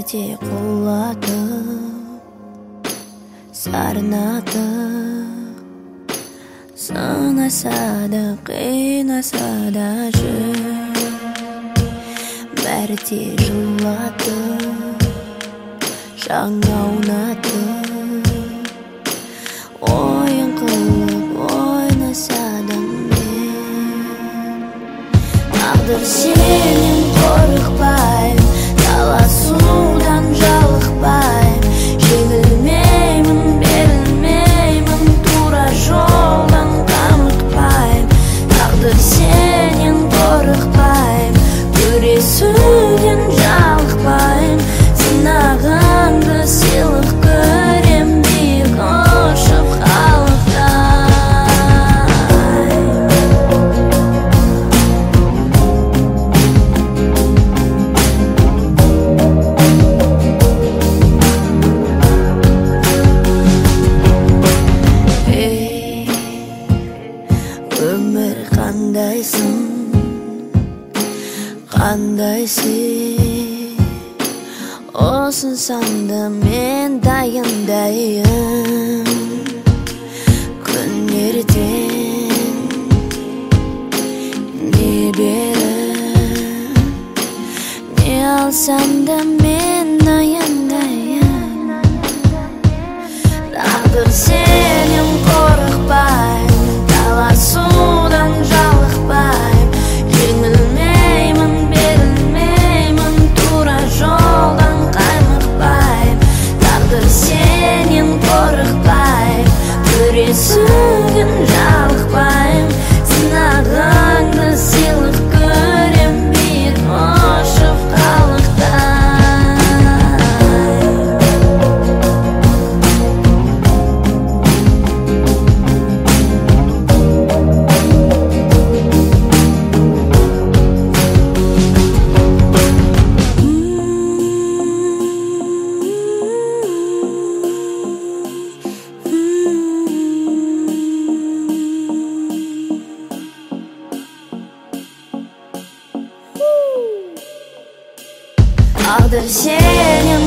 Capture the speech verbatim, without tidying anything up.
бәрде құлатып, сарнатып, сынаса да қинаса да жүр, бәрде жылатып, жаңа аунатып, ойын қылып ойнаса да мен. Тағдыр сенен қорықпайым, таласудан жалықпайым, жеңілмеймін, берілмеймін, тура жолдан қамықпайым. Тағдыр сенен қорықпайым, күресуден жалықпайым, сынағанды сыйлық көрем, биік ұшып қалықтай. Ей, өмір қандайсың, қандайсың, осың санда мен дайындайым. Күн ертең не беріп, не алсам да мен аяндайым. Тағдыр сенен қорықпайым, таласудан жалықпайым, жеңілмеймін, берілмеймін, тура жолдан қаймықпайым. Тағдыр сенен қорықпайым, күресуден жалықпайым, сынағанды сыйлық көрем, биік ұшып қалықтай. Тағдыр сенен